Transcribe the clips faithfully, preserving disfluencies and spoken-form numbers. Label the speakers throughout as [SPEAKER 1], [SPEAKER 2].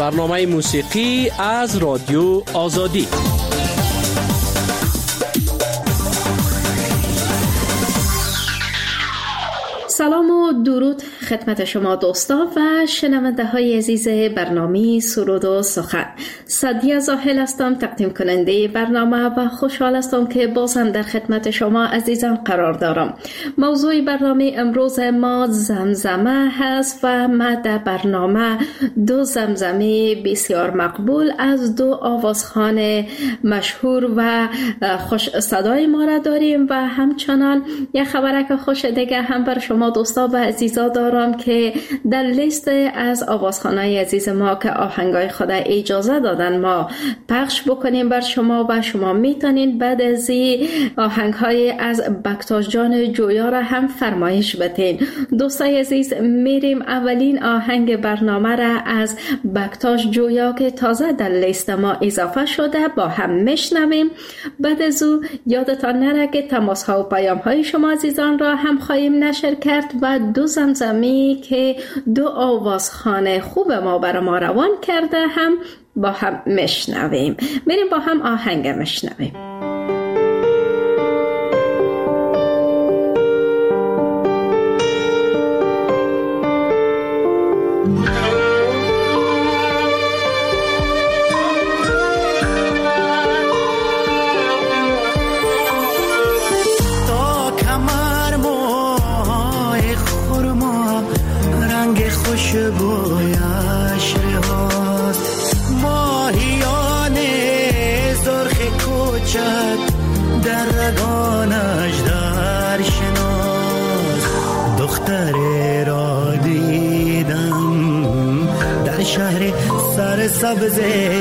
[SPEAKER 1] برنامه موسیقی از رادیو آزادی.
[SPEAKER 2] سلام و درود خدمت شما دوستان و شنونده های عزیز برنامه سرود و سخن. سعدیه زاهل هستم، تقدیم کننده برنامه و خوشحال هستم که بازم در خدمت شما عزیزان قرار دارم. موضوع برنامه امروز ما زمزمه هست و ما در برنامه دو زمزمه بسیار مقبول از دو آوازخوان مشهور و خوش صدای ما را داریم و همچنان یک خبرک خوش دیگه هم بر شما دوستا و عزیزا دارم که در لیست از آوازخوانای عزیز ما که آهنگای خود اجازه دادن ما پخش بکنیم بر شما و شما میتونین بعد از این آهنگهای از بکتاش جان جویا را هم فرمایش بدین. دوستای عزیز، میریم اولین آهنگ برنامه را از بکتاش جویا که تازه در لیست ما اضافه شده با هم میشنویم. بعد از او یادتان نره که تماس ها و پیام های شما عزیزان را هم خواهیم نشر کرد و دو زمزمی که دو آوازخوان خوب ما برای ما روان کرده هم با هم میشنویم. میریم با هم آهنگ میشنویم.
[SPEAKER 3] خوشبویش رهاست ماهیان زرخ کوچک در رگانش در شناس. دختری را دیدم در شهر سرسبز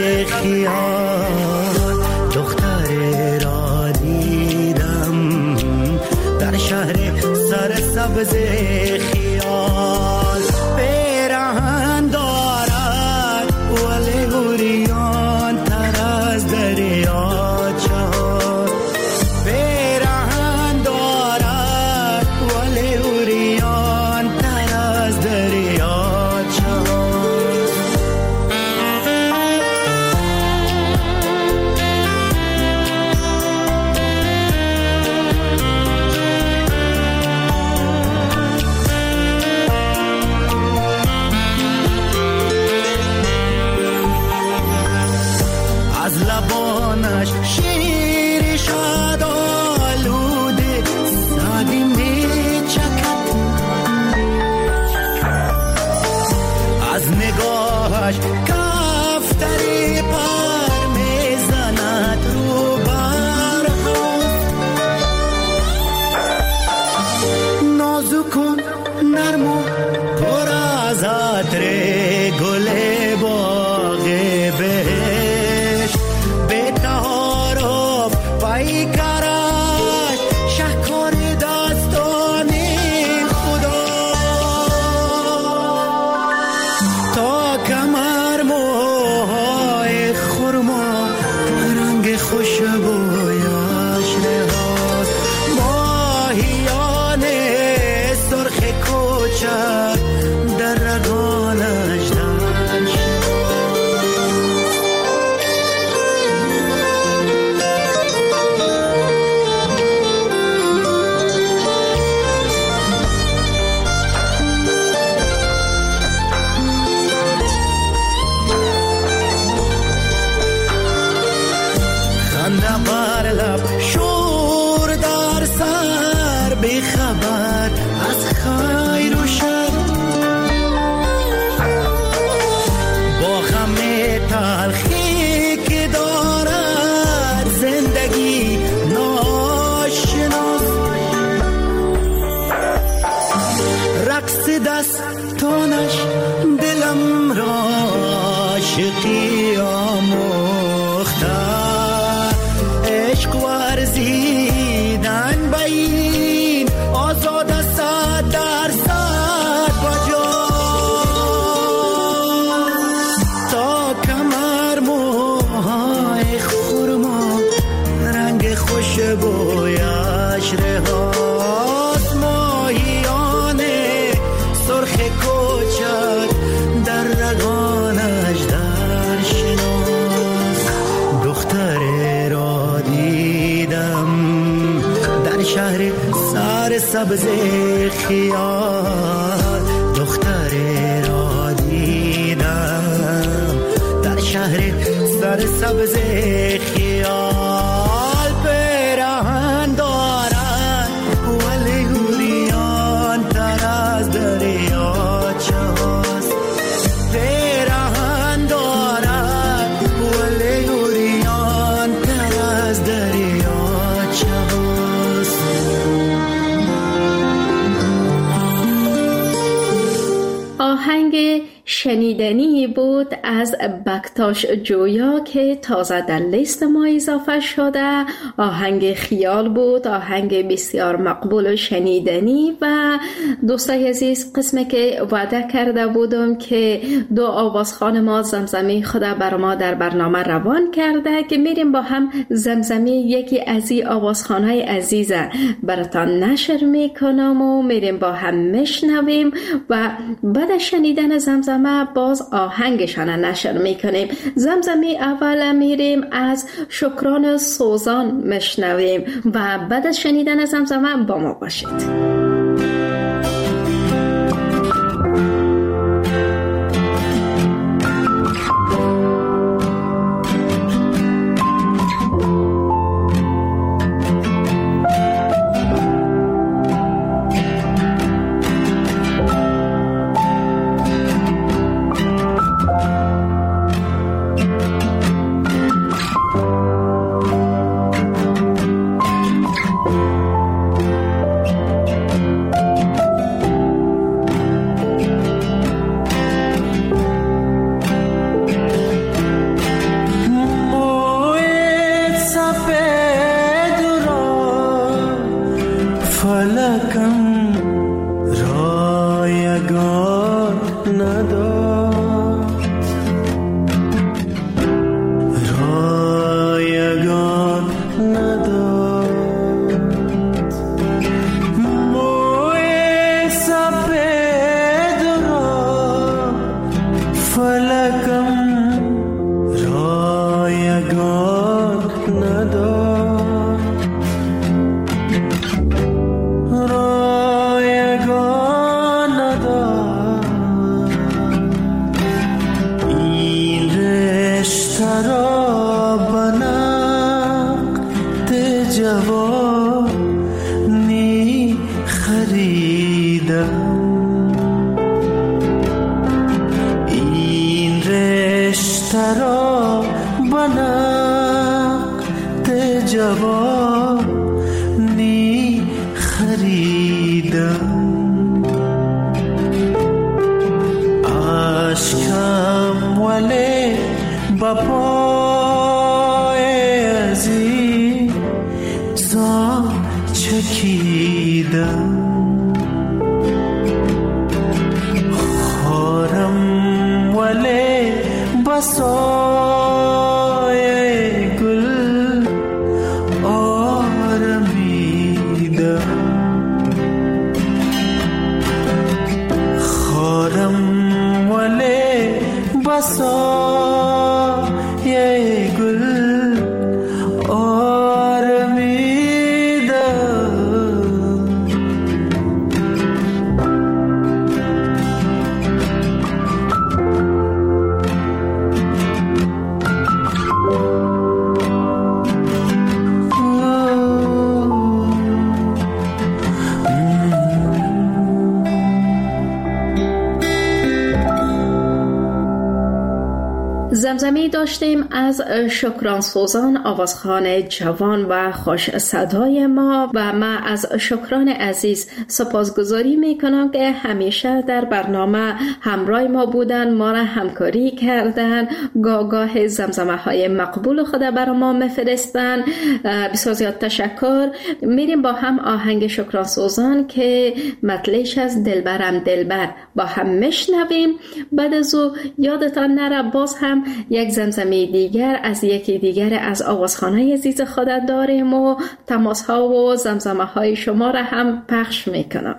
[SPEAKER 3] خیال. دختری را دیدم در شهر سرسبز خیال. پیراهن دارد ولی گریان تر از دریاچه. پیراهن دارد ولی گریان تر از دریاچه. از لبانش شیر شاد آلوده سادی می چکد. از نگاهش کفتری پر می زند رو برها. نازک و نرم و پر از عطر گل باغ بهش. ای کرد شهکار دستان خدا. تا کمر موهای خرما رنگ خوشبویش نهاد. ماهیان سرخ کوچک در رگانش در بر لب شور در سر بی خبر از خیر و شر. با غم تلخی که دارد زندگی ناشناس. رقص دستانش دلم را عاشقی آموخته. عشق ورزیدن به این آزاد صد در صد بجا. تا کمر موهای خرما رنگ خوشبویش رهاست. ماهیان سرخ کوچک در رگانش در سبز خیال دختری را دیدم در شهر سر سبز خیال پیراهن دارد ولی گوریان تر از دریاچه هاست پیراهن دارد ولی گوریان تر از دریاچه هاست.
[SPEAKER 2] آهنگ شنیدنی بود از بکتاش جویا که تازه در لیست ما اضافه شده. آهنگ خیال بود، آهنگ بسیار مقبول و شنیدنی. و دوستای عزیز، قسمی که وعده کرده بودم که دو آوازخوان ما زمزمه خود بر ما در برنامه روان کرده که میریم با هم زمزمه یکی از این آوازخوانهای عزیزه براتان نشر میکنم و میریم با هم میشنویم و بعد شنیدن زمزمه باز آهنگشان نشر میکنیم. زمزمه اول میریم از شکران سوزان میشنویم و بعد از شنیدن زمزمه با ما باشید. زمزمه داشتیم از شکران سوزان، آوازخوان جوان و خوش صدای ما و من از شکران عزیز سپاسگزاری میکنم که همیشه در برنامه همراه ما بودن، ما را همکاری کردن، گاه زمزمه های مقبول خود برای ما میفرستن. بسیار زیاد تشکر. میریم با هم آهنگ شکران سوزان که مطلعش از دلبرم دلبر با هم میشنویم. بعد از او یادتان نره باز هم یک زمزمه دیگر از یکی دیگر از آوازخوان‌های عزیز خودت داریم و تماس‌ها و زمزمه‌های شما را هم پخش میکنم.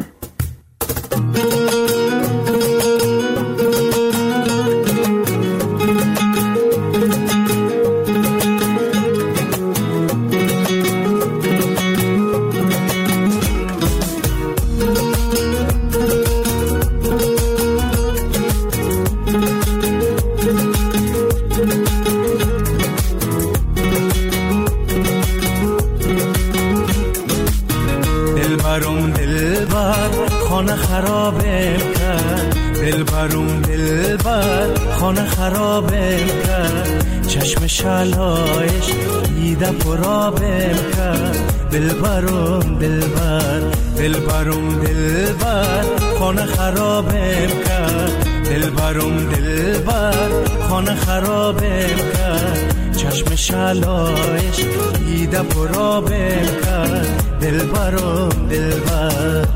[SPEAKER 3] خرابم کرد، دلبرم دلبر خانه خرابم کرد، چشم شلایش دیده پرابم کرد، دلبرم دلبر دلبرم دلبر خانه خرابم کرد، دلبرم دلبر خانه خرابم کرد، چشم شلایش دیده پرابم کرد، دلبرم دلبر.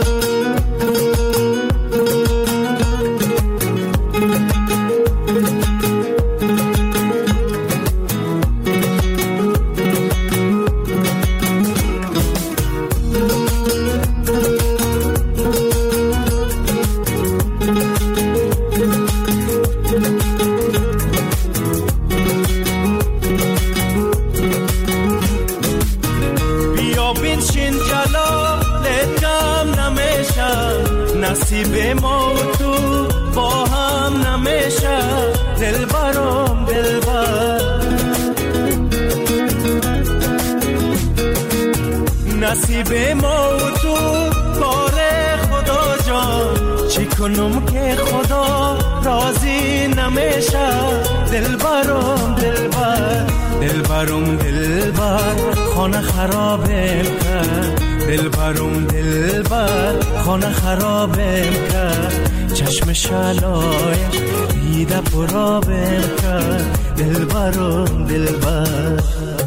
[SPEAKER 3] نصیب ما و تو با هم نمیشه، دلبرم دلبر. نصیب ما و تو کار خدا جان، چی کنم که خدا راضی نمیشه، دلبرم دلبر دلبرم دلبر خانه خرابم کرد، دلبرم دلبر خانه خرابم کرد، چشم شلایش دیده پرابم کرد، دلبرم دلبر.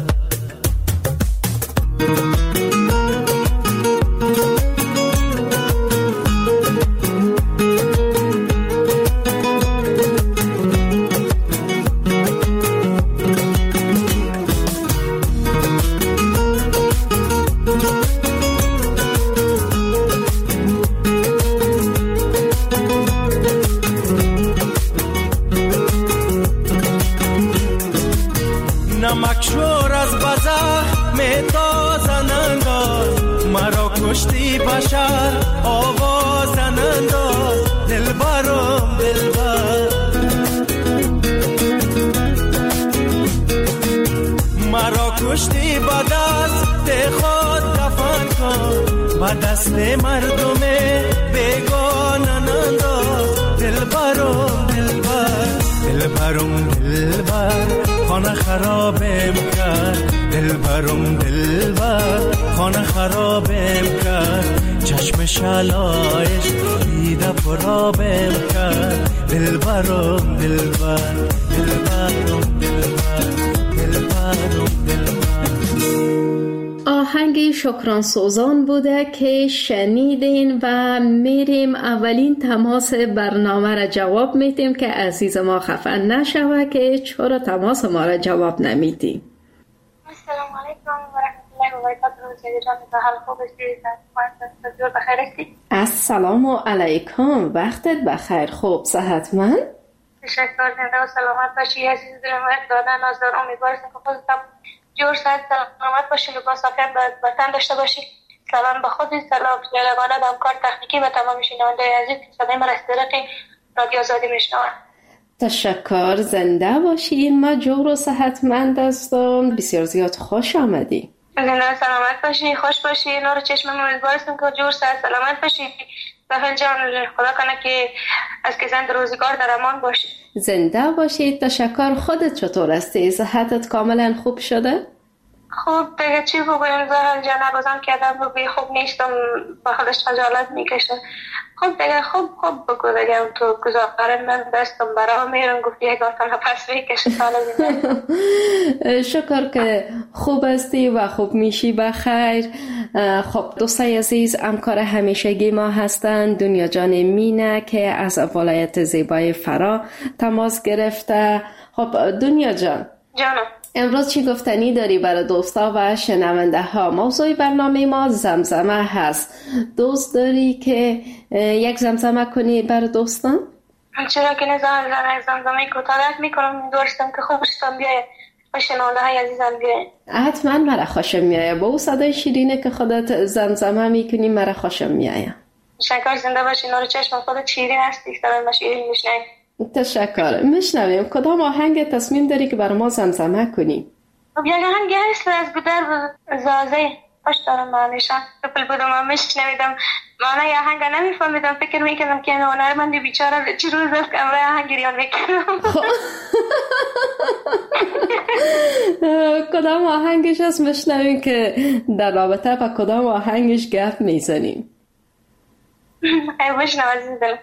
[SPEAKER 3] نمکشور از بزخ میتازن انداز، مرا کشتی بشر آوازن انداز، دلبرم دلبر. مرا کشتی با دست خود دفن کن، با دست مردم بیگانن انداز، دلبرم دلبر دلبرم دلبر خانه خرابم کرد، دلبرم دلبر خانه خرابم کرد، چشم شلایش دیده پرابم کرد، دلبرم دلبر دلبرم دلبر دلبرم دلبر.
[SPEAKER 2] آهنگ شکران سوزان بوده که شنیدین و میریم اولین تماس برنامه را جواب میدیم که عزیز ما خفه نشوه که چرا تماس ما را جواب نمیدیم.
[SPEAKER 4] السلام علیکم و رحمت الله و برکاته. جان حال خوب هستی؟ بخیر هستی؟
[SPEAKER 2] السلام علیکم، وقتت بخیر، خوب صحتمند؟
[SPEAKER 4] تشکر، زنده و سلامت باشی عزیز دلم. دادن نازدار امیدوارم که خودت جور صحت سلامت باشی، لباس عافیت به وطن داشته باشی. سلام به خودت، سلام به یگانه همکار تکنیکی و تمام شنونده عزیز که صدای من از طریق رادیو آزادی میشنوند.
[SPEAKER 2] تشکر، زنده باشی. ما جور و صحتمند هستم. بسیار زیاد خوش آمدی.
[SPEAKER 4] زنده سلامت باشی، خوش باشی. نور چشم من امیدوارم که جور صحت سلامت باشی. بخیر جان، خدا کنه که از که زنده روزگار در امان باشی.
[SPEAKER 2] زنده باشی. تشکر. خودت چطور هستی؟ صحتت کاملا خوب شده؟
[SPEAKER 4] خوب دیگه چی بگویم زهر جان، روزم که آدم بگوی خوب نیستم با خودش خجالت میکشه. خوب دیگه خوب خوب بگو دیگه تو گذاره من دستم برای میرم گفتی یک آتان پس میکشه سال زنده.
[SPEAKER 2] شکر که خوب هستی و خوب میشی بخیر. خب دوستای عزیز، همکار همیشگی ما هستند دنیا جان مینه که از ولایت زیبای فرا تماس گرفته. خب دنیا جان،
[SPEAKER 4] جانم
[SPEAKER 2] امروز چی گفتنی داری برای دوستا و شنونده ها؟ موضوع برنامه ما زمزمه هست. دوست داری که یک زمزمه کنی برای دوستان؟
[SPEAKER 4] چرا که نزان زن زمزمه کوتاه میکنم، دوستم که خوشتم بیاید و شنونده های عزیزم بیاید.
[SPEAKER 2] حتما مرا خوشم میایه. با او صدای شیرینه که خودت زمزمه میکنی مرا خوشم میایه.
[SPEAKER 4] شکر، زنده باشی. نور چشم خودت شیرین هستی، صدای ما شیرین میشنوی.
[SPEAKER 2] تشکر. میشنویم. کدام آهنگ تصمیم داری که برای ما زمزمه کنی؟
[SPEAKER 4] خب یک آهنگ هست از گودر زازه پاش دارم معنیشم کپل بودم و میشنویدم معنی آهنگ نمیفهمیدم، فکر میکردم که هنرمند بیچاره چه روز از کمره آهنگ گریان میکردم.
[SPEAKER 2] کدام آهنگش هست میشنویم که در رابطه با کدام آهنگش گپ میزنیم؟
[SPEAKER 4] ای بشنو عزیز دلم.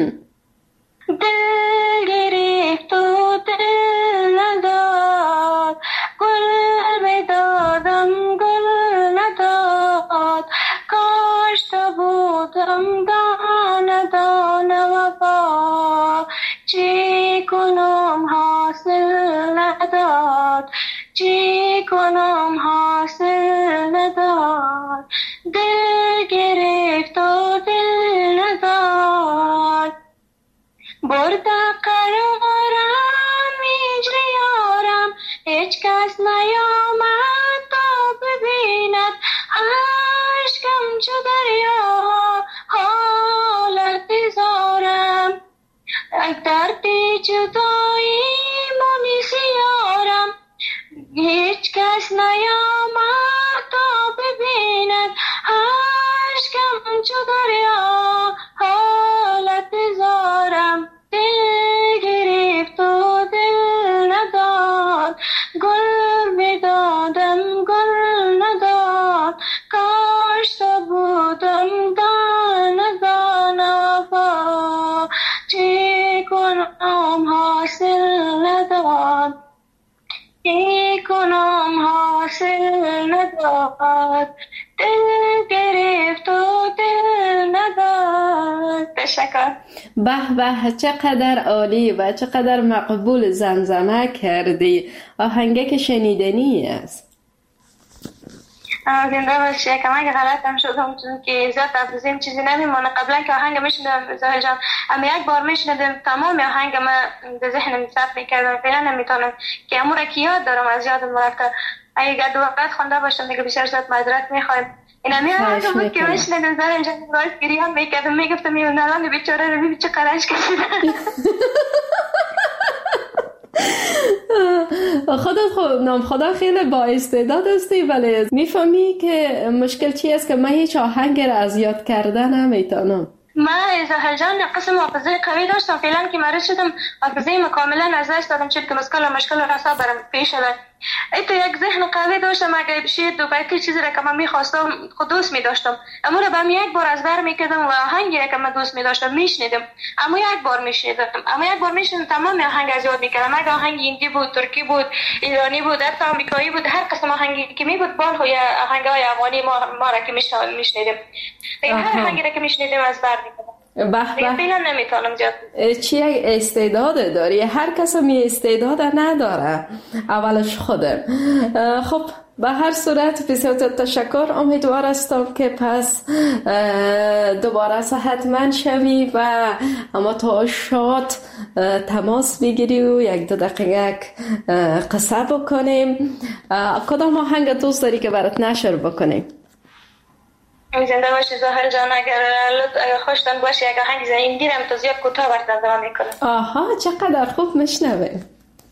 [SPEAKER 4] دل گرفت و دل نداد، گل بدادم گل نداد، کاش تو بودم دانه دانه وفا، چی کنم حاصل نداد، چی کنم حاصل نداد، دل گرفت و دل نداد، برد قرارم هجریارم، هیچ کس نیامد تا ببیند، عشقم چو دریا حالت زارم، دردی جدایی منیسیارم، هیچ کس نیامد تا ببیند، عشقم چو دریا حالت زارم، دل گرفت و دل نداد، گل بدادم گل نداد، کاش تو بودم دانه دانه وفا، چی کنم حاصل نداد، چی کنم حاصل نداد، دل گرفت و دل نداد. تشکر.
[SPEAKER 2] به به، چقدر عالی و چقدر مقبول زمزمه کردی. آهنگه که شنیدنی است.
[SPEAKER 4] زنده باشی. کمی غلطم شدم چون که زیاد تفضیم چیزی نمیمونه. قبلا که آهنگ میشنیدم زاهل جان، اما یک بار میشنیدم تمام آهنگ ما در ذهنم ثبت میکردم، فعلا نمیتونم که امور که یاد دارم از یادم رفته. اگه دو وقت خونده باشم دیگه بسیار زیاد معذرت میخوایم. این همی آهنگ بود که میشنیدم زاهل جان راست گریه میکردم، میگفتم این نران بیچاره رو ببین چه قرنج کشیده.
[SPEAKER 2] خودت خود نام خدا خیلی با استعداد هستی، ولی میفهمی که مشکل چی است که من هیچ آهنگ را از یاد کردن نمیتونم.
[SPEAKER 4] من زاهل جان قسم حافظه قوی داشتم، فعلا که مریض شدم حافظه ما کاملا از دست دادم، چون که مشکل و مشکل رسا برام پیش شد. ایتو یک ذهن قوی داشتم، اگه بشه دو بیتی چیزی را که من میخواستم خود دوست میداشتم، اما را به یک بار از بر میکردم و آهنگی را که من دوست میداشتم میشنیدم، اما یک بار میشنیدم اما یک بار میشنیدم تمام آهنگ از یاد میکردم. اگه آهنگ هندی بود، ترکی بود، ایرانی بود، حتی آمریکایی بود، هر قسم آهنگی که می بود بال های آهنگای افغانی ما ما را که میشنیدم، هر آهنگی را که میشنیدم از بر میکردم.
[SPEAKER 2] به به،
[SPEAKER 4] بینا نمیتونم زیاد.
[SPEAKER 2] چی استعداد داری؟ هر کس می استعداد نداره، اولش خودم. خب به هر صورت بسیار تشکر. امیدوار هستم که پس دوباره صحتمند شوی و اما تا شاد تماس بگیری و یک دو دقیقه قصه بکنیم. کدام آهنگ دوست داری که برات نشر بکنیم؟
[SPEAKER 4] زنده باشی زاهل جان. اگر اگر خوشتان باشه یک آهنگ زنده دیرم تو زیاد کوتاه برات دوام میکنم.
[SPEAKER 2] آها چقدر خوب میشنوه.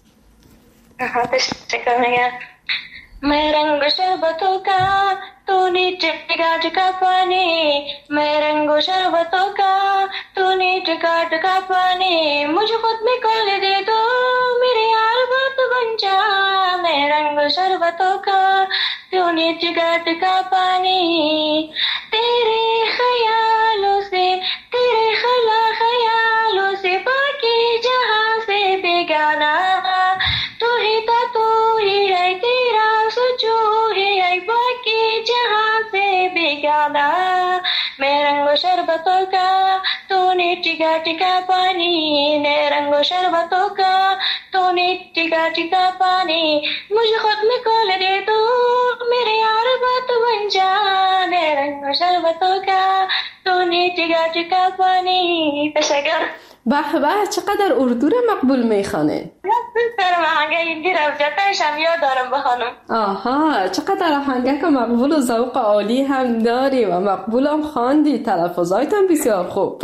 [SPEAKER 4] آها تشکر میگم. मैं रंग शरबतों का तू नीचे गाज का पानी, मैं रंग शरबतों का तू नीचे गाज का पानी, मुझे खुद में खोल दे दो मेरे यार बात बन जा, मैं रंग शरबतों का तू नीचे गाज का पानी, तेरे ख्यालों से तेरे खला ख्यालों से बाकी जहां से बेगाना, तू ही था तू ही है तेरा जो है बाकी जहां से बेगाना, मैं रंगो शरबतों का तूने टिका टिका पानी, मैं रंगो शरबतों का तूने टिका टिका पानी, मुझे खुद में खोल दे तू मेरे यार बात बन जा, मैं रंगो शरबतों का तूने टिका टिका पानी. تشکر.
[SPEAKER 2] به به چقدر اردو رو مقبول میخوانه.
[SPEAKER 4] دارم آهنگه هندی رو جاتش هم یاد دارم بخوانم.
[SPEAKER 2] آها چقدر آهنگه که مقبول و ذوق عالی هم داری و مقبول هم خواندی، تلفظایت هم بسیار خوب.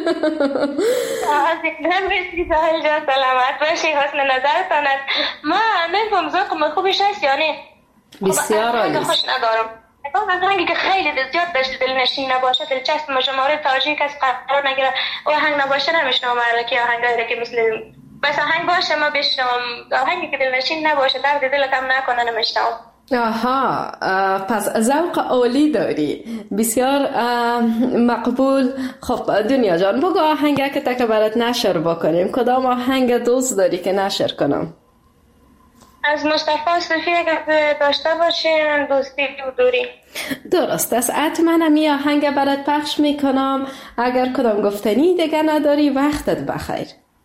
[SPEAKER 4] زنده باشی زاهل جان، سلامت باشی، حسن نظرتان است. ما نفهم ذوق من خوبش هست یا نه؟
[SPEAKER 2] بسیار عالی.
[SPEAKER 4] خوش ندارم آهنگی که خیلی زیاد داشت دلنشین نباشه، دلچسب شماره تاجیک از قرار نگیره و آهنگ نباشه نمیشنم. که آهنگایی که مثل بس آهنگ باشه ما بشنم، آهنگی که دلنشین نباشه درد دل کم نکنه نمیشنم.
[SPEAKER 2] آها، پس ذوق عالی داری، بسیار مقبول. خب دنیا جان بگو آهنگه که تا که برات نشر بکنیم، کدام آهنگ دوست داری که نشر کنم؟
[SPEAKER 4] از مصطفی صوفی اگر داشته باشین دوستی و دوری.
[SPEAKER 2] درست است، حتما می آهنگ برات پخش میکنم. اگر کدام گفتنی دیگه نداری وقتت بخیر.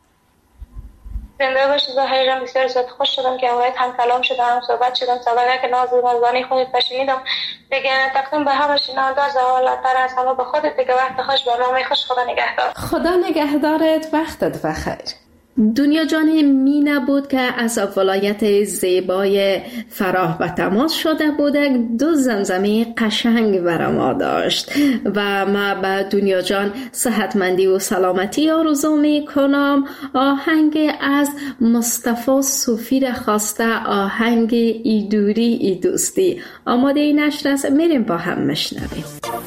[SPEAKER 4] زنده باشی زهیر جان، بسیار زیاد خوش شدم که اوایت هم کلام شدم، هم صحبت شدم، سابقه که ناز و نازانی خودت بشنیدم دیگه. تقدیم به همه شنونده زوالاتر از همه به خودت دیگه. وقت خوش، برنامه خوش، خدا نگهدار.
[SPEAKER 2] خدا نگهدارت، وقتت بخیر. دنیا جان مینه بود که از ولایت زیبای فراه به تماس شده بوده، دو زمزمه قشنگ بر ما داشت و ما به دنیا جان صحتمندی و سلامتی آرزو می کنم. آهنگ از مصطفی صوفی را خواسته، آهنگ ای دوری ای دوستی. آماده ای نشر است، میریم با هم مشنویم.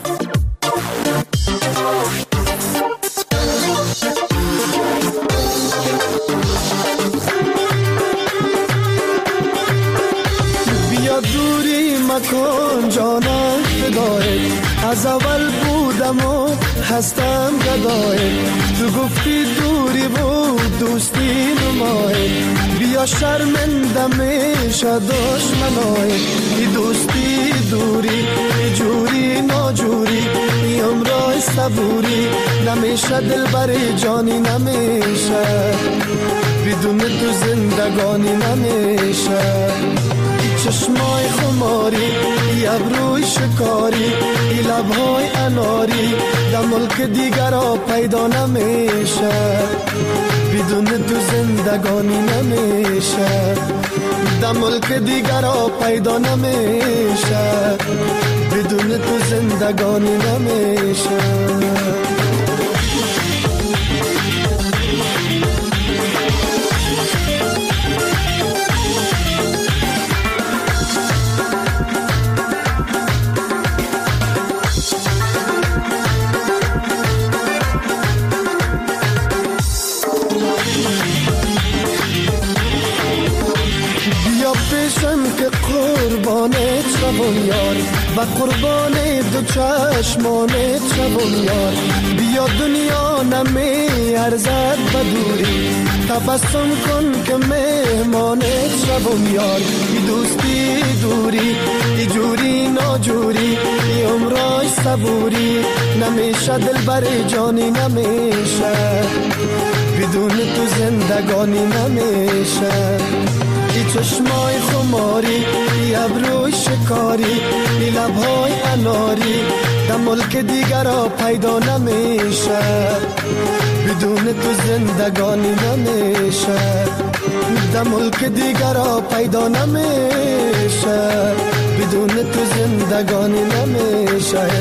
[SPEAKER 3] دوری مکن جانم فدای، از اول بودم و هستم گدای. تو گفتی دوری بود دوستی نمای، بیا شرمنده میشه دشمنای. ای دوستی دوری، ای جوری ناجوری، ای عمرای صبوری، نمیشه دل بر جانی نمیشه، بدون تو زندگانی نمیشه. چشمای خماری، ای ابروی شکاری، ای لبهای اناری، در ملک دیگر را پیدا نمیشه، بدون تو زندگانی نمیشه، در ملک دیگر را پیدا نمیشه، بدون تو زندگانی نمیشه. که قربانت شوم یار و قربان دو چشمانت شوم یار. بیا دنیا نمی ارزد به دوری، تبسم کن که مهمانت شوم یار. ای دوستی دوری، ای جوری ناجوری، ای عمرای صبوری، نمیشه دل بر جانی نمیشه، بدون تو زندگانی نمیشه. ای چشمای خماری، ای ابروی شکاری، ای لبهای اناری، در ملک دیگر را پیدا نمیشه، بدون تو زندگانی نمیشه، در ملک دیگر را پیدا نمیشه، بدون تو زندگانی نمیشه.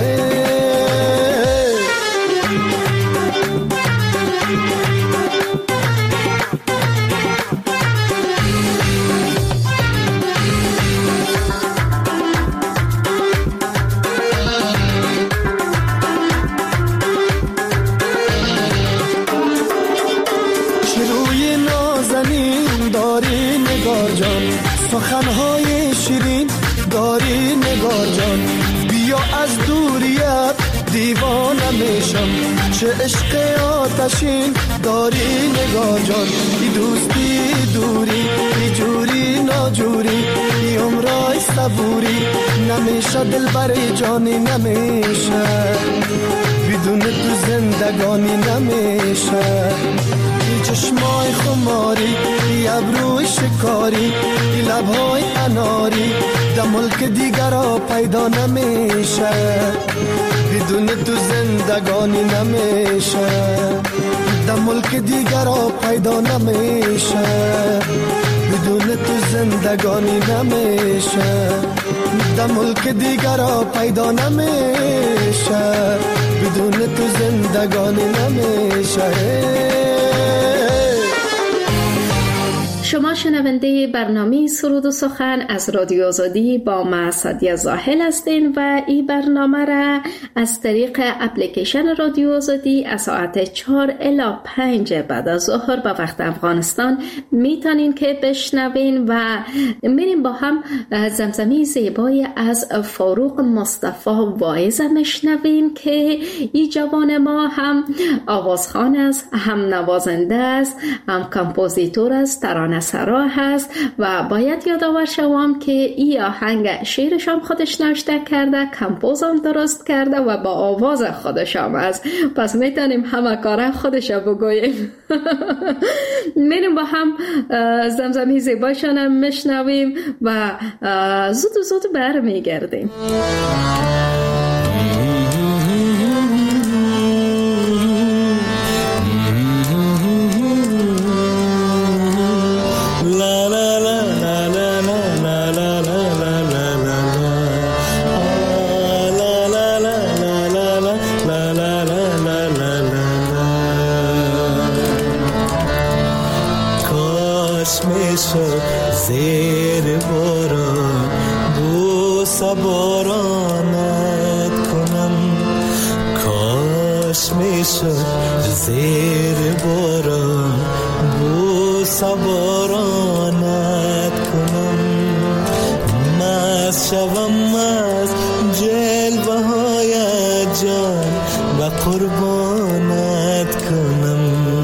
[SPEAKER 3] سخنهای شیرین داری نگار جان، بیا از دوریت دیوانه میشم، چه عشق آتشین داری نگار جان. ای دوستی دوری، ای جوری ناجوری، ای عمرای صبوری، نمیشه دل بر جانی نمیشه، بدون تو زندگانی نمیشه. چشمای خماری، ای ابروی شکاری، ای لبهای اناری، در ملک دیگر را پیدا نمیشه، بدون تو زندگانی نمیشه، در ملک دیگر را پیدا نمیشه، بدون تو زندگانی نمیشه، در ملک دیگر را پیدا نمیشه، بدون تو زندگانی نمیشه.
[SPEAKER 2] شما شنونده برنامه سرود و سخن از رادیو آزادی با من سعدیه زاهل هستین و این برنامه را از طریق اپلیکیشن رادیو آزادی از ساعت چهار الی پنج بعد از ظهر به وقت افغانستان میتونین که بشنوین و میریم با هم زمزمه زیبای از فاروق مصطفی واعظ میشنویم که این جوان ما هم آوازخوان است، هم نوازنده است، هم کمپوزیتور است، ترانه‌سرا هست و باید یادآور شوم که این آهنگ شعرش هم خودش نوشته کرده، کمپوز هم درست کرده و با آواز خودش هم است. پس میتونیم همه کاره خودش بگوییم. میریم با هم زمزمه زیبایشان هم میشنویم و زود زود برمیگردیم.
[SPEAKER 3] زیر باران بوسه بارانت کنم، کاش میشد زیر باران بوسه بارانت کنم، مست شوم از جلوه های جان و قربانت کنم.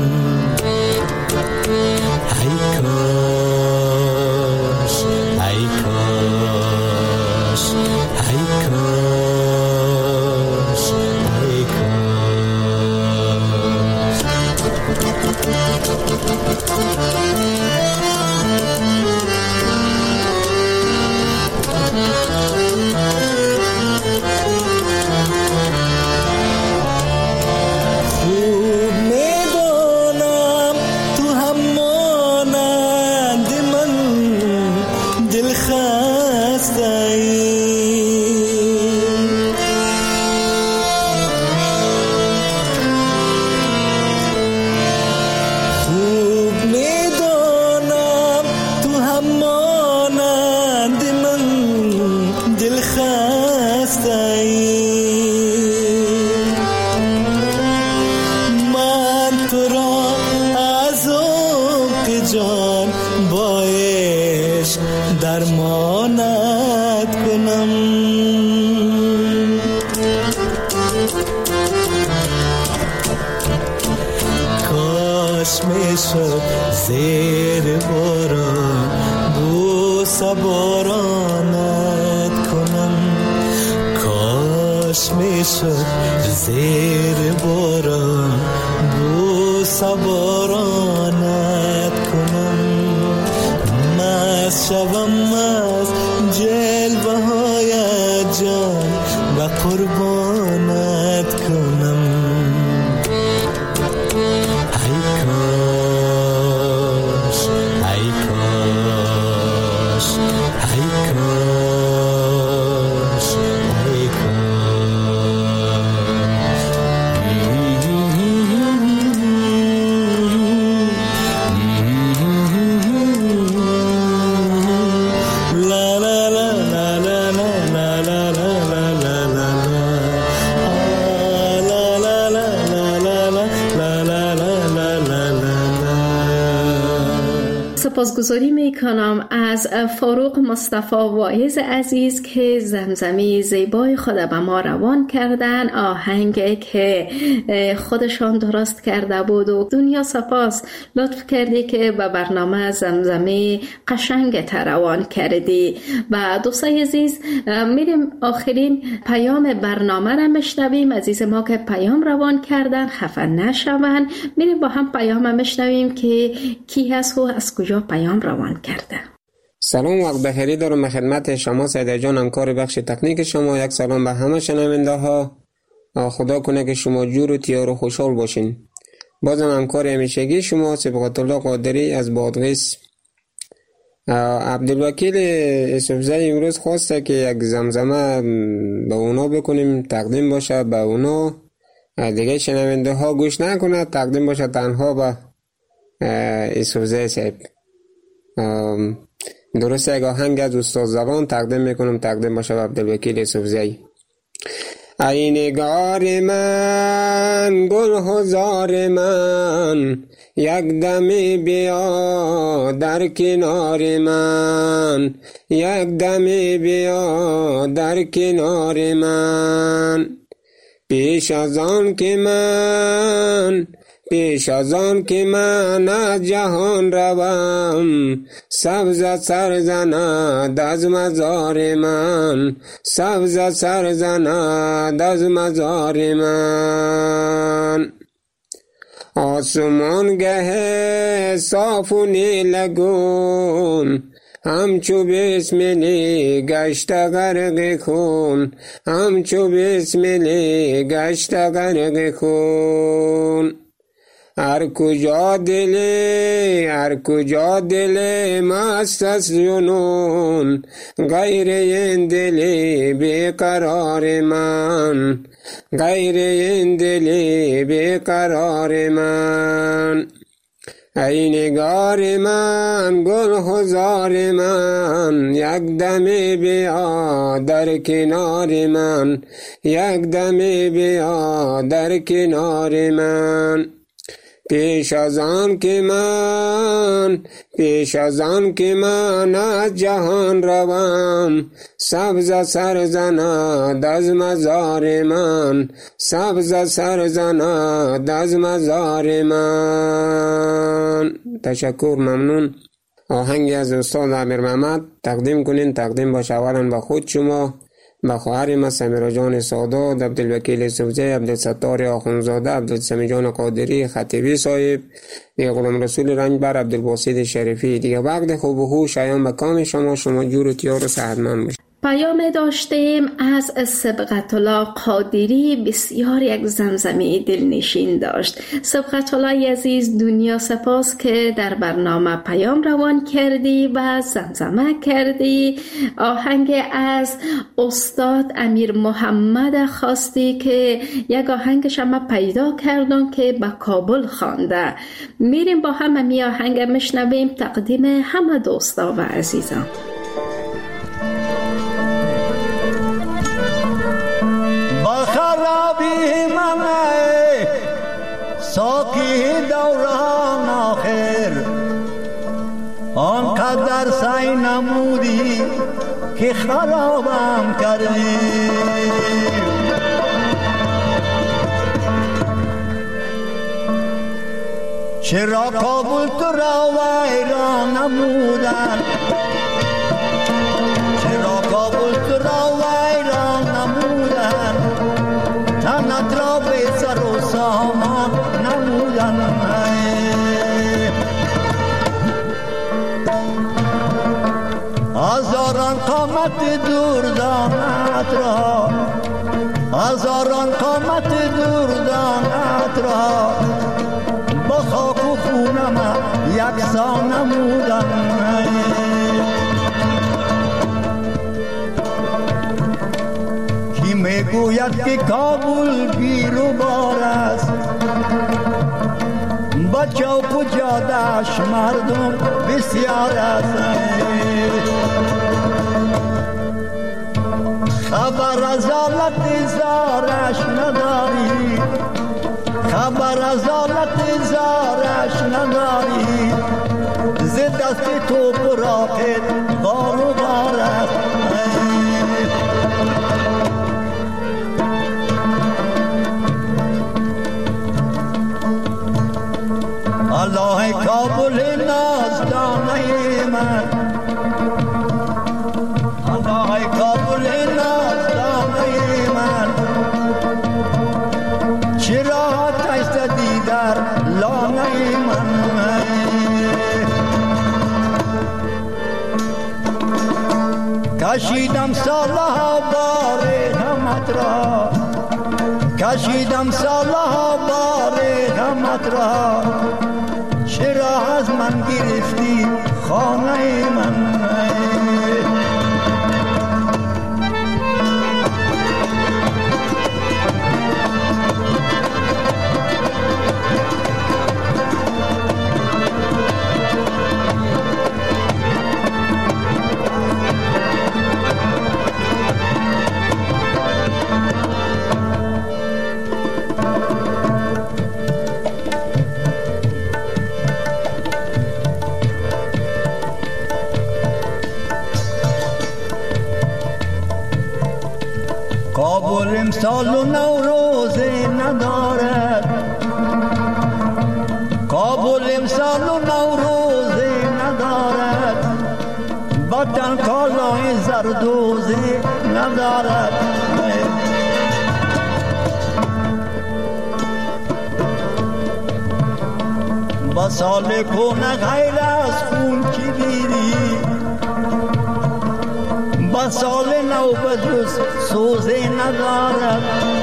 [SPEAKER 3] زیر باران بوسه بارانت کنم، کاش میشد زیر باران بوسه بارانت کنم، مست شوم از جلوه های جان و قربانت کنم.
[SPEAKER 2] سپاسگزاری میکنم از فاروق مصطفی واعظ عزیز که زمزمه زیبای خود به ما روان کردن، آهنگ که خودشان درست کرده بود و دنیا سپاس لطف کردی که به برنامه زمزمه قشنگ روان کردی. و دوستای عزیز میریم آخرین پیام برنامه را مشنویم. عزیز ما که پیام روان کردن خفه نشون، میریم با هم پیام مشنویم که کی هست و از کجا پیام روان کرده.
[SPEAKER 5] سلام، وقت بخیری دارم خدمت شما سعیده جان، همکار بخش تکنیک شما. یک سلام به همه شنونده ها. خدا کنه که شما جور و تیار و خوشحال باشین. بازم همکار همیشگی شما صبغت الله قادری از بادغیس. عبدالوکیل یوسفزی امروز خواسته که یک زمزمه به اونا بکنیم، تقدیم باشه به اونا، دیگه شنونده ها گوش نکنه، تقدیم باشه تنها به یوسفزی صاحب. درست یک آهنگ از استاد زبان تقدیم میکنم، تقدیم باشه عبدالوکیل یوسفزئی. ای نگار من گل هزار من، یک دمی بیا در کنار من، یک دمی بیا در کنار من. پیش از آن که من پیش از آن که من از جهان روم، سبز سر زند از مزار من، سبز سر زند از مزار من. آسمان گه صاف و نیلگون، همچو بسملی گشت غرق خون، همچو بسملی گشت غرق خون. هر کجا دل هر کجا دل مست از جنون، غیر این دل بیقرار من، غیر این دل بیقرار من. ای نگار من گل هزار من، یک دمی بیا در کنار من، یک دمی بیا در کنار من. پیش از آن که من پیش از آن که من از جهان روم، سبز سر زند از مزار من، سبز سر زند از مزار من. تشکر، ممنون. آهنگی از استاد عامر محمد تقدیم کنین، تقدیم باشه اولا با خود شما، با خواهر ما سمیرا جان سادات، عبدالوکیل یوسفزئی، عبدالستار آخونزاده، عبدالسمی جان قادری، خطیبی صاحب، دیگه غلام رسول رنجبر، عبدالباسط شریفی. دیگه وقت خوب و خوش شایان به کام شما، شما جور و تیار و صحتمند باشید.
[SPEAKER 2] پیام داشتیم از سبقت الله قادری، بسیار یک زمزمه دلنشین داشت. سبقت الله عزیز، دنیا سپاس که در برنامه پیام روان کردی و زمزمه کردی. آهنگ از استاد امیر محمد خواستی که یک آهنگش هم پیدا کردم که به کابل خوانده. میریم با هم می آهنگ مشنویم، تقدیم همه دوستا و عزیزان.
[SPEAKER 3] خرابی منه ساکی دوران آخر، آنقدر سعی نمودی که خرابم کردی. چرا کابل تو را ویران نمودن، چرا کابل تو را ویران نمودن، تنت را به سر و سامان نمودن. هزاران قامت دوردانت را، هزاران قامت دوردانت را، با خاک و خونم یکسان نمودن. کی میگوید که کابل گیر و بار است، با چوک و جاده‌اش مردم بسیار است. خبر از حالت زارش نداری، خبر از حالت زارش نداری، ز دست تو براقت بار و بار است. الله کابل نازدانه من، الله کابل نازدانه من، چرا تشتدی در لانه من. کشیدم سالها بار غمت را، کشیدم سالها بار غمت را، چرا از من گرفتی خانه من. کابل امسال و نوروزه ندارد، کابل امسال و نوروزه ندارد، وطن کالای زردوزه ندارد. با سال کنه غیر از خون کی بیری، با سال نو بجز سوزه ندارد.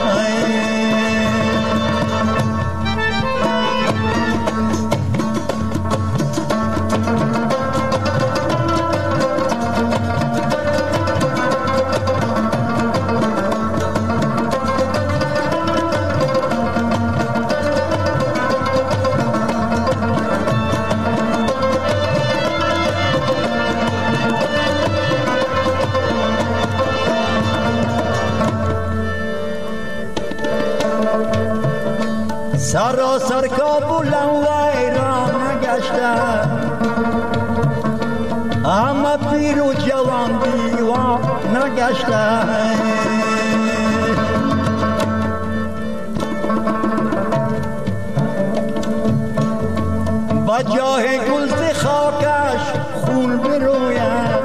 [SPEAKER 3] سراسر کابلم ویران نگشته، همه پیر و جوان دیوان نگشته. با جاه گلز خاکش خون بروید،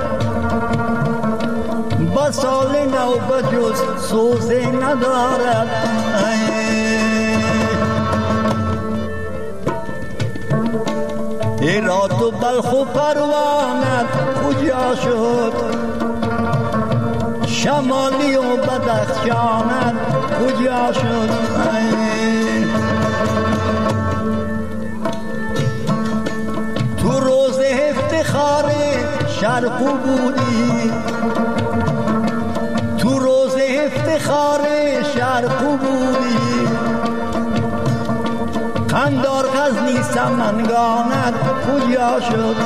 [SPEAKER 3] با سال نو بجز سوزه ندارد. هرات و بلخ و پروانت کجا شد، شمالی و بدخشانت کجا شد. تو روز افتخار شرقو بودی، تو روز افتخار شرقو بودی، خندار غزنی سمنگانت کجا شد.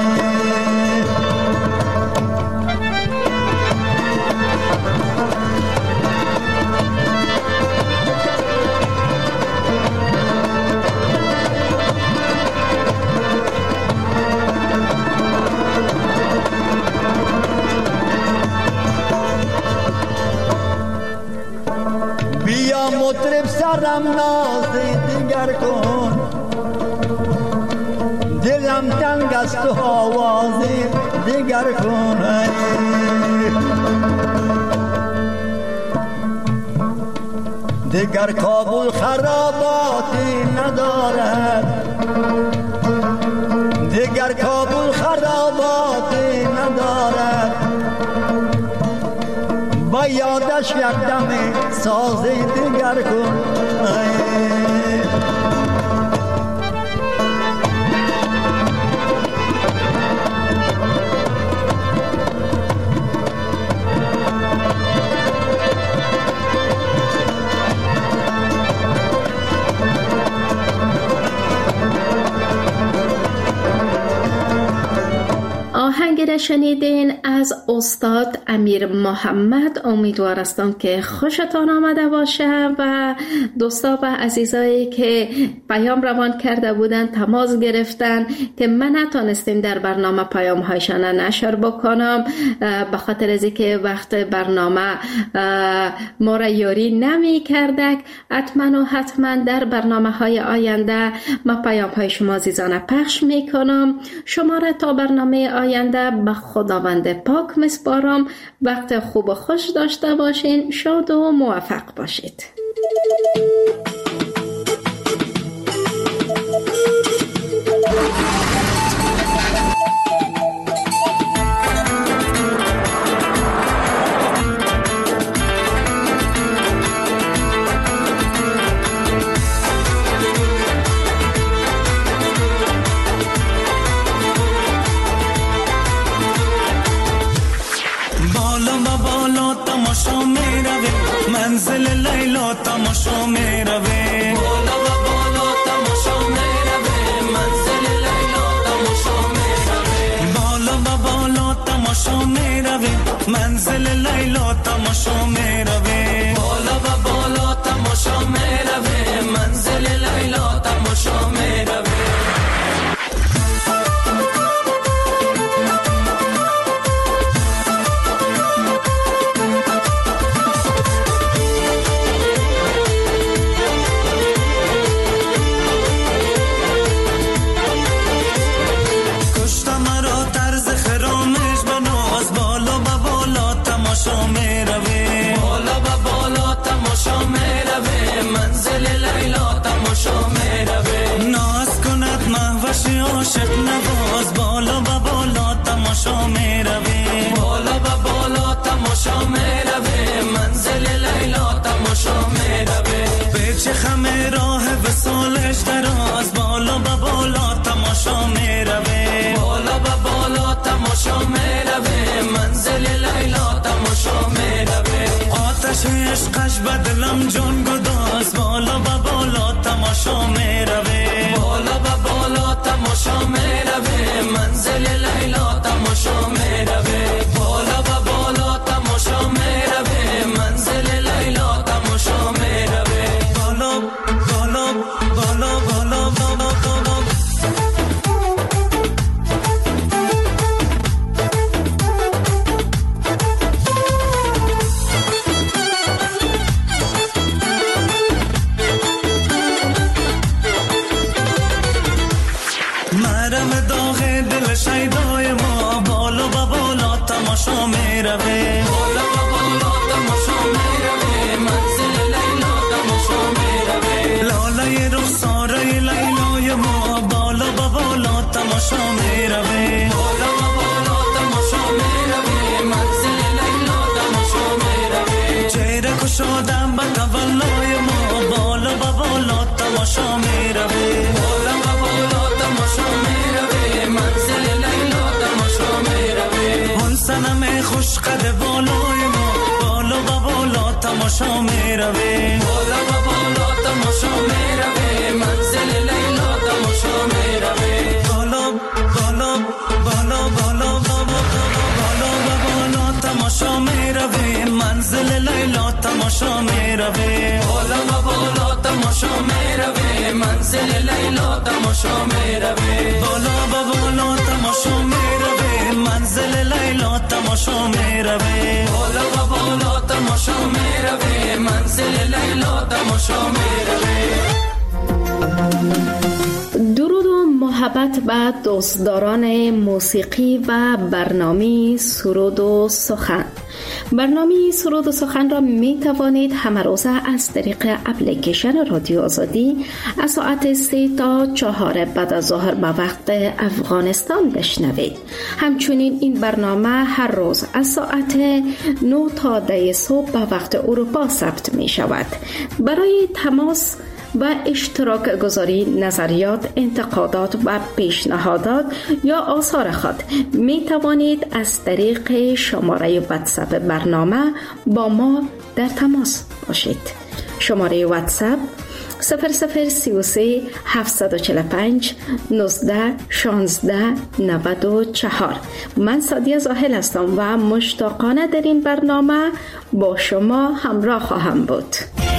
[SPEAKER 3] بیا مطرب سرم ناز دیگر کن، دلم تنگ است و آواز دیگر کن. دیگر کابل خراباتی ندارد، دیگر کابل خراباتی ندارد، با یادش یک دم ساز دیگر کن.
[SPEAKER 2] آهنگ را شنیدین از استاد امیر محمد. امیدوار هستم که خوشتان آمده باشه و دوستا و عزیزایی که پیام روان کرده بودن، تماس گرفتن که من نتونستیم در برنامه پیام هایشان نشر بکنم به خاطر از اینکه وقت برنامه ما را یاری نمی کردک. حتما و حتما در برنامه های آینده ما پیام های شما عزیزان پخش می کنم. شما را تا برنامه آینده به خداوند پاک میسپارم. وقت خوب و خوش داشته باشین. شاد و موفق باشید.
[SPEAKER 6] منزل لیلا تماشا می روه، بالا و بالا تماشا می روه، منزل لیلا تماشا می روه، بالا و بالا تماشا می روه، منزل لیلا تماشا می روه، بالا و بالا تماشا می روه، منزل لیلا تماشا می روه. گذشته را از بالا به بالا تماشا میروه، بالا به بالا تماشا میروه، منزل لیلا تماشا میروه. آتش عشقش به دلم جان گداز، بالا به بالا تماشا میروه، بالا به بالا تماشا میروه، منزل لیلا تماشا میروه، بالا به بالا تماشا میروه، منزل لیلا تماشا میروه. بالا بالا بالا بالا بالا بالا مرم داغ دل شیدای ما، بالا و بالا تماشا میروه، بالا و بالا تماشا میروه، منزل لیلا تماشا میروه. لاله رخساره لیلای ما، بالا و بالا تماشا میروه، بالا و بالا تماشا میروه، منزل لیلا تماشا میروه. چهره کشادم به تولای ما، بالا و بالا تماشا میروه، بالا و بالا تماشا میروه، منزل لیلا تماشا میروه. اون صنم خوش قد بالای ما، بالا و بالا تماشا میروه، بالا و بالا تماشا میروه، منزل لیلا تماشا میروه. بالا بالا بالا بالا بالا بالا و بالا تماشا میروه، منزل لیلا تماشا میروه، بالا و بالا تماشا میروه، منزل لیلا تماشا میروه، بالا و بالا تماشا میروه، منزل لیلا تماشا میروه، بالا و بالا تماشا میروه، منزل لیلا تماشا میروه.
[SPEAKER 2] درود و محبت به دوستداران موسیقی و برنامه سرود و سخن. برنامه سرود و سخن را می توانید همه روزه از طریق اپلیکیشن رادیو آزادی از ساعت سه تا چهار بعد از ظهر به وقت افغانستان بشنوید. همچنین این برنامه هر روز از ساعت نه تا ده صبح به وقت اروپا ثبت می شود. برای تماس و اشتراک گذاری نظریات، انتقادات و پیشنهادات یا آثار خود می توانید از طریق شماره واتساپ برنامه با ما در تماس باشید. شماره واتساپ صفر صفر سی و سه هفتصد و چهل و پنج نوزده شانزده نود و چهار. من سادیه زاهل هستم و مشتاقانه در این برنامه با شما همراه خواهم بود.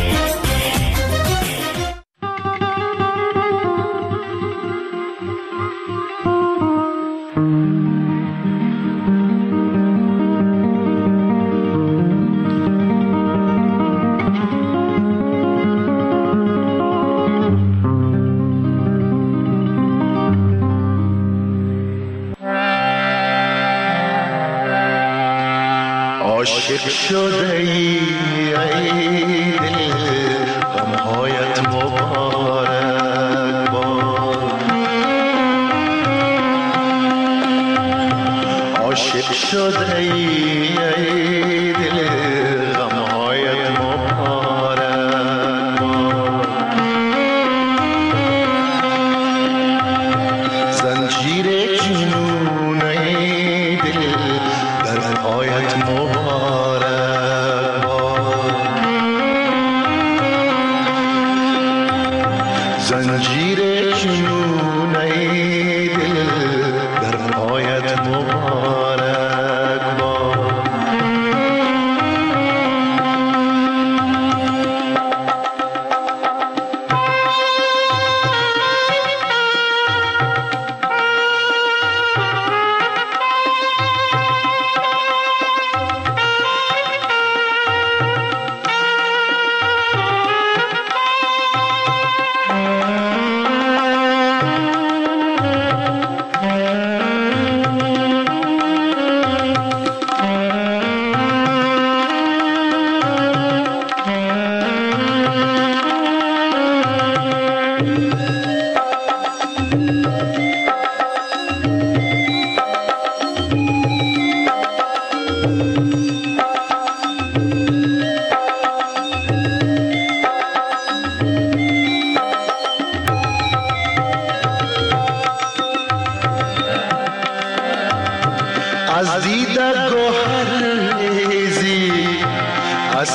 [SPEAKER 7] عاشق شده ای ای دل غمهایت مبارک باد، عاشق شده ای ای دل غمهایت مبارک باد، زنجیر جنون ای دل در پایت مبارک باد.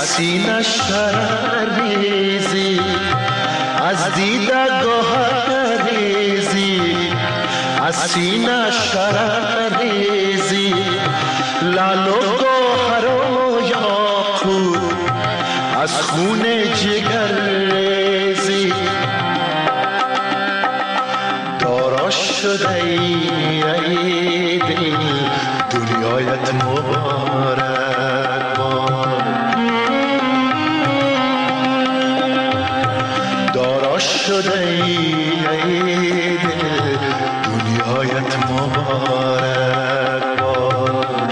[SPEAKER 7] سینه شرر ریزی، از دیده گوهر ریزی، از سینه شرر ریزی، لال و گوهر و یاقوت از خون جگر ریزی. دارا شده ای دل دنیایت مبارک باد، دارا شده ای دل دنیایت مبارک باد،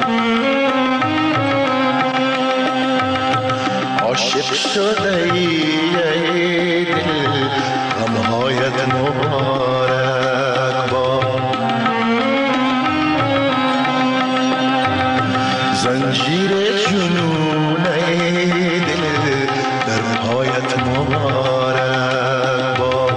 [SPEAKER 7] عاشق شده ای دل غمهایت مبارک باد. زنجیر جنون ای دل در پایت مبارک باد.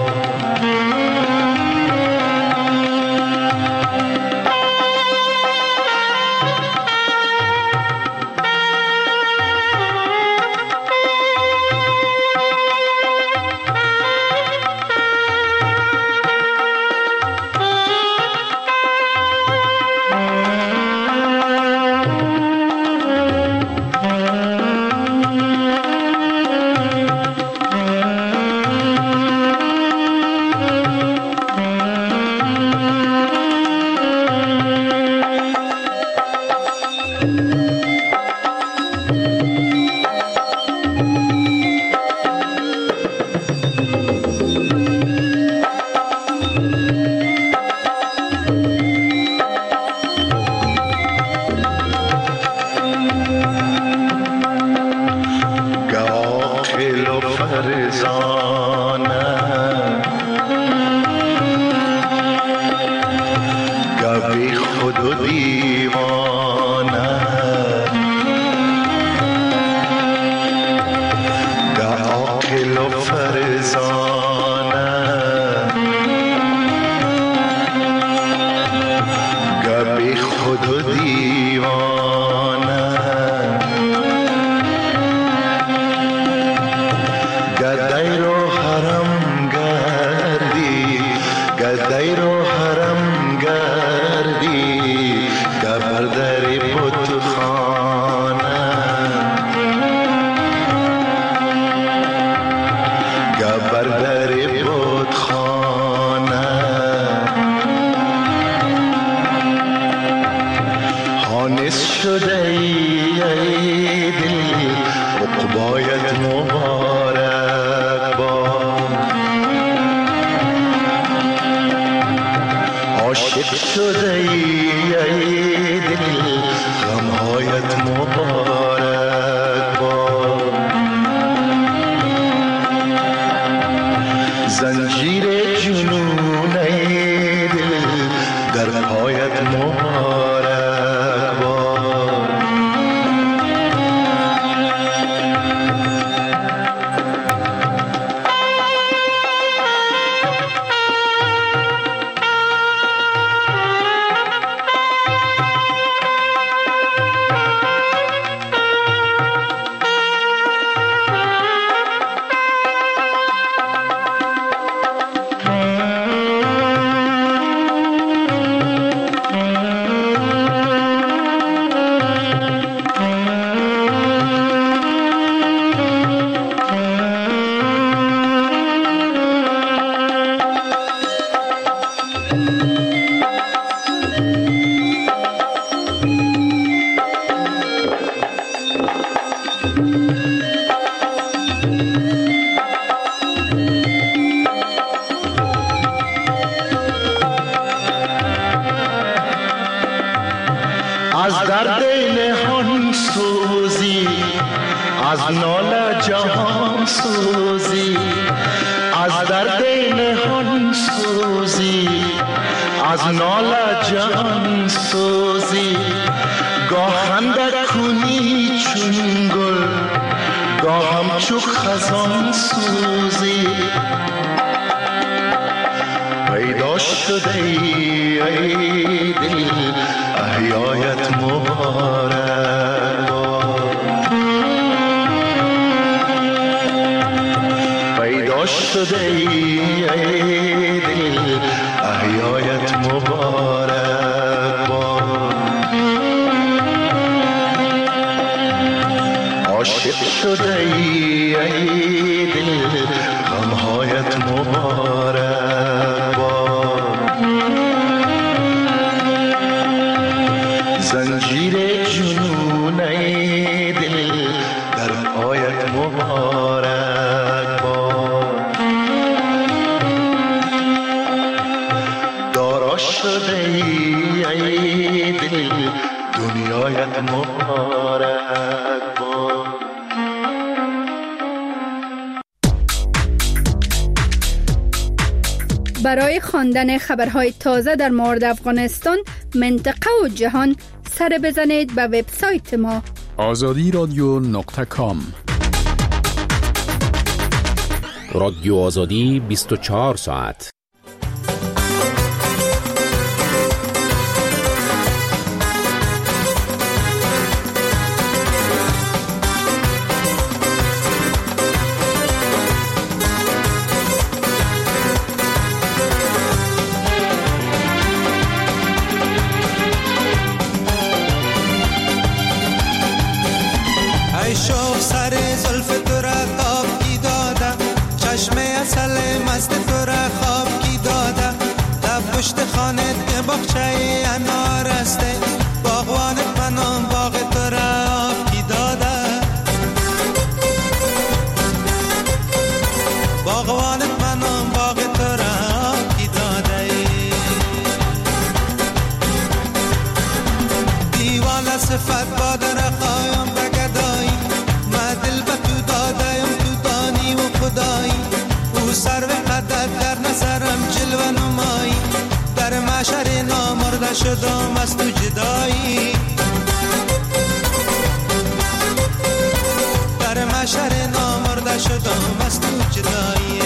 [SPEAKER 7] احیایت مبارک. شده ای ای دل احیایت مبارک باد. عاشق شده ای ای دل غمهایت مبارک باد. زنجیر جنون ای دل در پایت مبارک باد. دارا شده ای ای دل دنیایت مبارک باد.
[SPEAKER 8] برای خواندن خبرهای تازه در مورد افغانستان، منطقه و جهان سر بزنید به وبسایت ما
[SPEAKER 9] آزادی رادیو نقطه کام.
[SPEAKER 10] رادیو آزادی بیست و چهار ساعت.
[SPEAKER 6] پشت خانت که باغچه انار استه، باغوانت منم باغ تو را آب کی داده. باغوانت منم باغ تو را آب کی داده. دیوانه صفت با در خوایم بگدایی، ما دل به تو دادایم تو دانی و خدایی. او سر و قدر در نظرم جلوه نمایی، در محشر نامرده شدم از تو جدایی. در محشر نامرده شدم از تو جدایی.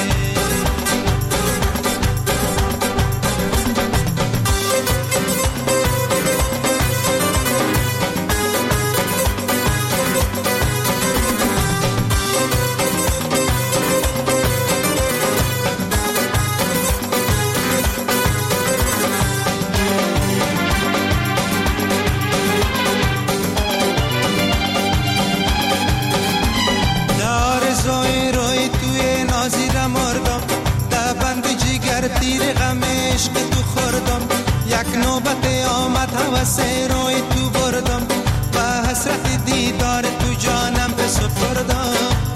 [SPEAKER 6] تیر غمش که تو خوردم، یک نوبت آمد هوسه روی تو بردم. با حسرت دیدار تو جانم بسپردم،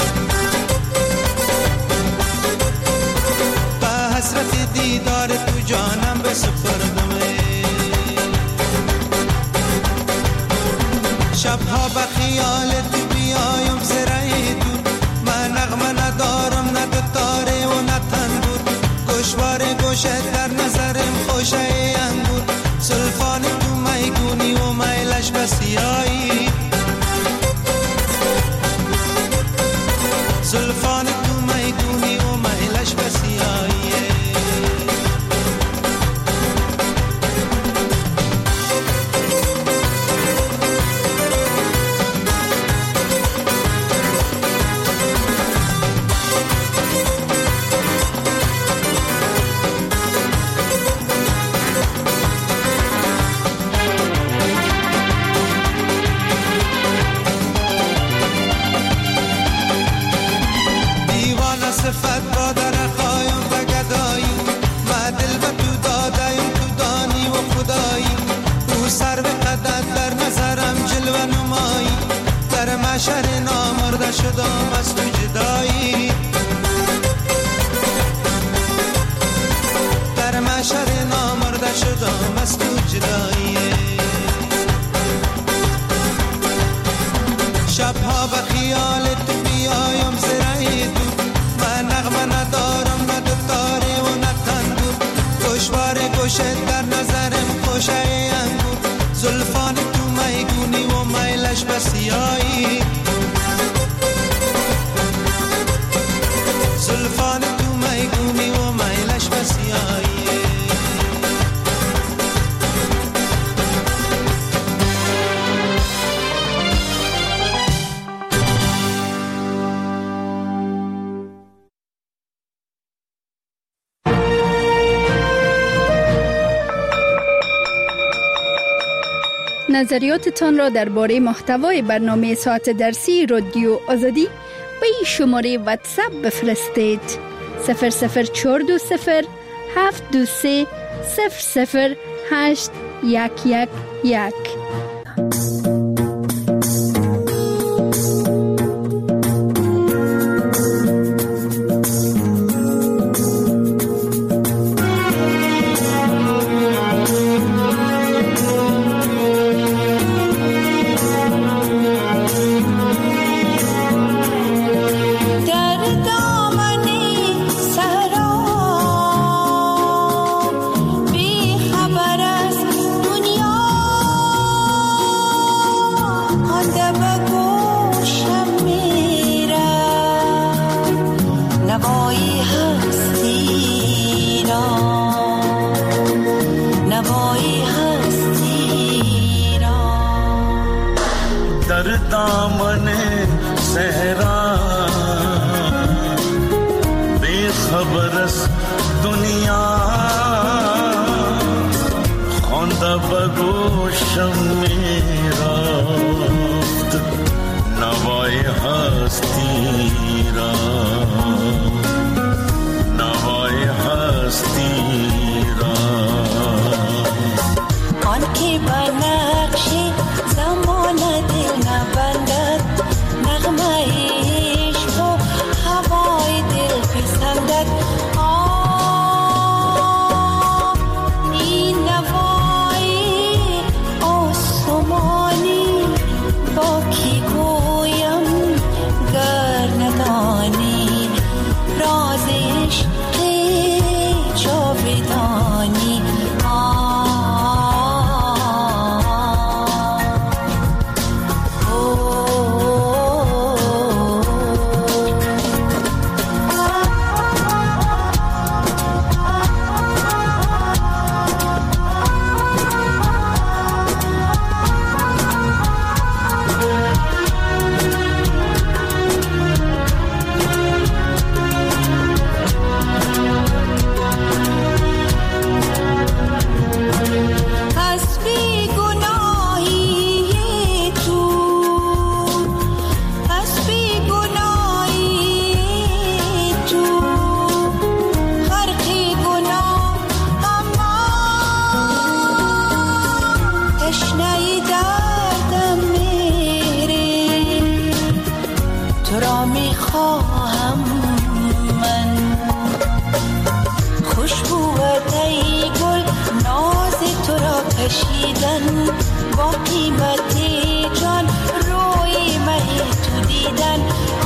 [SPEAKER 6] با حسرت دیدار تو جانم بسپردم. شبها به خیال تو بیایم زرعی تو، من نغمه ندارم نه دوتاره و نه تنبور. گوشوار گوشت در نظرم خوشه انگور، سلفان تو میگونی و میلش بسیایی. سلفان تو میگونی و میلش بسیایی. صفت با در خوایم و گدایی، ما دل به تو دادایم تو دانی و خدایی. او سر به قدر در نظرم جلوه نمایی، در محشر نامرده شدم از تو جدایی. در محشر نامرده شدم از تو جدایی. شبها به خیال تو بیایم زرعی تو، من نغمه ندارم نه دوتاره و نه تنبور. گوشوار گوشت در نظرم خوشه انگور، زلفان تو میگونی و میلش بسیایی. زلفان تو میگونی و میلش بسیایی.
[SPEAKER 8] نظریاتتان را درباره محتوای برنامه ساعت درسی رادیو آزادی به این شماره واتساپ بفرستید. صفر صفر چهار دو صفر هفت دو سه صفر صفر هشت یک یک یک.
[SPEAKER 11] با قیمت جان روی مه تو دیدن